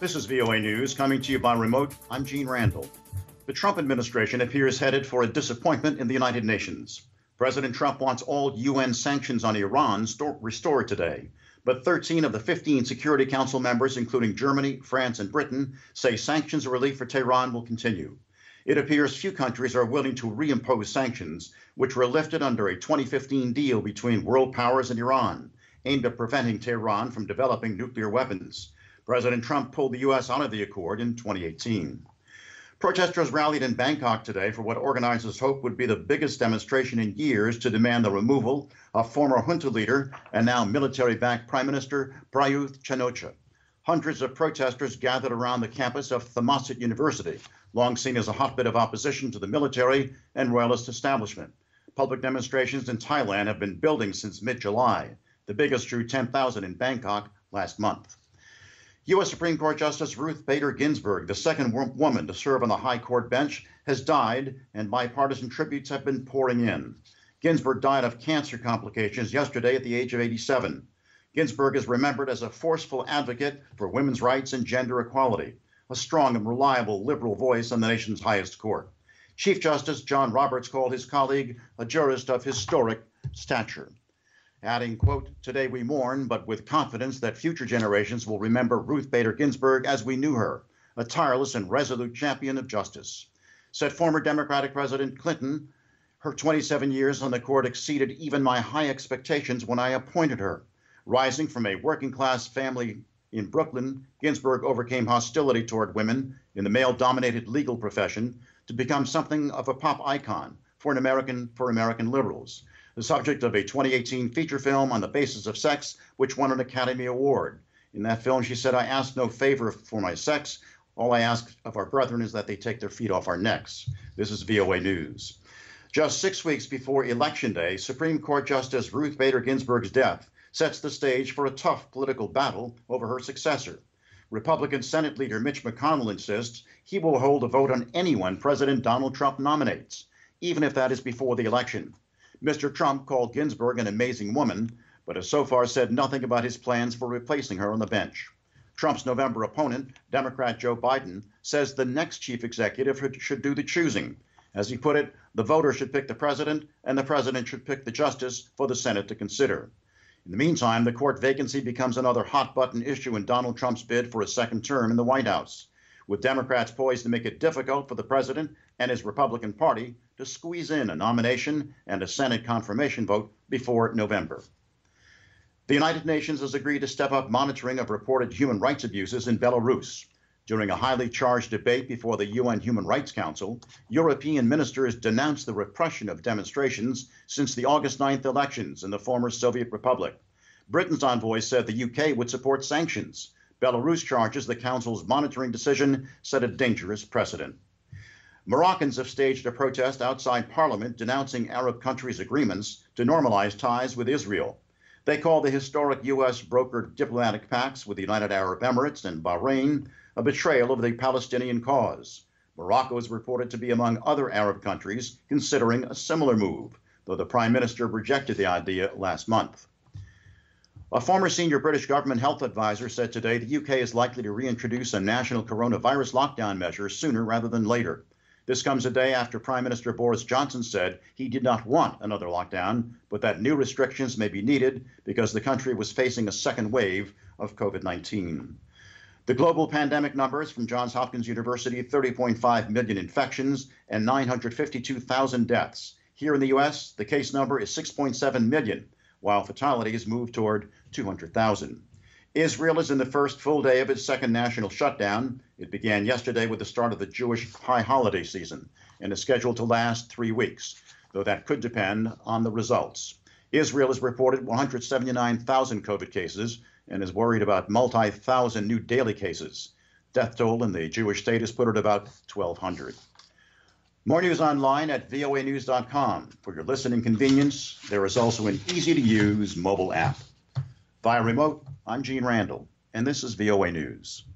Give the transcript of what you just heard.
This is VOA News coming to you by remote. I'm Gene Randall. The Trump administration appears headed for a disappointment in the United Nations. President Trump wants all UN sanctions on Iran restored today, but 13 of the 15 Security Council members, including Germany, France, and Britain, say sanctions relief for Tehran will continue. It appears few countries are willing to reimpose sanctions, which were lifted under a 2015 deal between world powers and Iran, aimed at preventing Tehran from developing nuclear weapons. President Trump pulled the U.S. out of the accord in 2018. Protesters rallied in Bangkok today for what organizers hope would be the biggest demonstration in years to demand the removal of former junta leader and now military-backed Prime Minister Prayut Chan-o-cha. Hundreds of protesters gathered around the campus of Thammasat University, long seen as a hotbed of opposition to the military and royalist establishment. Public demonstrations in Thailand have been building since mid-July. The biggest drew 10,000 in Bangkok last month. U.S. Supreme Court Justice Ruth Bader Ginsburg, the second woman to serve on the High Court bench, has died, and bipartisan tributes have been pouring in. Ginsburg died of cancer complications yesterday at the age of 87. Ginsburg is remembered as a forceful advocate for women's rights and gender equality, a strong and reliable liberal voice on the nation's highest court. Chief Justice John Roberts called his colleague a jurist of historic stature, adding, quote, "Today we mourn, but with confidence that future generations will remember Ruth Bader Ginsburg as we knew her, a tireless and resolute champion of justice." Said former Democratic President Clinton, "Her 27 years on the court exceeded even my high expectations when I appointed her." Rising from a working-class family in Brooklyn, Ginsburg overcame hostility toward women in the male-dominated legal profession to become something of a pop icon for American liberals. The subject of a 2018 feature film on the basis of sex, which won an Academy Award. In that film, she said, "I ask no favor for my sex. All I ask of our brethren is that they take their feet off our necks." This is VOA News. Just 6 weeks before Election Day, Supreme Court Justice Ruth Bader Ginsburg's death sets the stage for a tough political battle over her successor. Republican Senate leader Mitch McConnell insists he will hold a vote on anyone President Donald Trump nominates, even if that is before the election. Mr. Trump called Ginsburg an amazing woman, but has so far said nothing about his plans for replacing her on the bench. Trump's November opponent, Democrat Joe Biden, says the next chief executive should do the choosing. As he put it, the voter should pick the president, and the president should pick the justice for the Senate to consider. In the meantime, the court vacancy becomes another hot-button issue in Donald Trump's bid for a second term in the White House, with Democrats poised to make it difficult for the president and his Republican Party to squeeze in a nomination and a Senate confirmation vote before November. The United Nations has agreed to step up monitoring of reported human rights abuses in Belarus. During a highly charged debate before the UN Human Rights Council, European ministers denounced the repression of demonstrations since the August 9th elections in the former Soviet Republic. Britain's envoy said the UK would support sanctions. Belarus charges the Council's monitoring decision set a dangerous precedent. Moroccans have staged a protest outside Parliament denouncing Arab countries' agreements to normalize ties with Israel. They call the historic U.S.-brokered diplomatic pacts with the United Arab Emirates and Bahrain a betrayal of the Palestinian cause. Morocco is reported to be among other Arab countries considering a similar move, though the Prime Minister rejected the idea last month. A former senior British government health advisor said today the UK is likely to reintroduce a national coronavirus lockdown measure sooner rather than later. This comes a day after Prime Minister Boris Johnson said he did not want another lockdown, but that new restrictions may be needed because the country was facing a second wave of COVID-19. The global pandemic numbers from Johns Hopkins University, 30.5 million infections and 952,000 deaths. Here in the U.S., the case number is 6.7 million, while fatalities move toward 200,000. Israel is in the first full day of its second national shutdown. It began yesterday with the start of the Jewish high holiday season and is scheduled to last 3 weeks, though that could depend on the results. Israel has reported 179,000 COVID cases and is worried about multi-thousand new daily cases. Death toll in the Jewish state is put at about 1,200. More news online at voanews.com. For your listening convenience, there is also an easy-to-use mobile app. Via remote, I'm Gene Randall, and this is VOA News.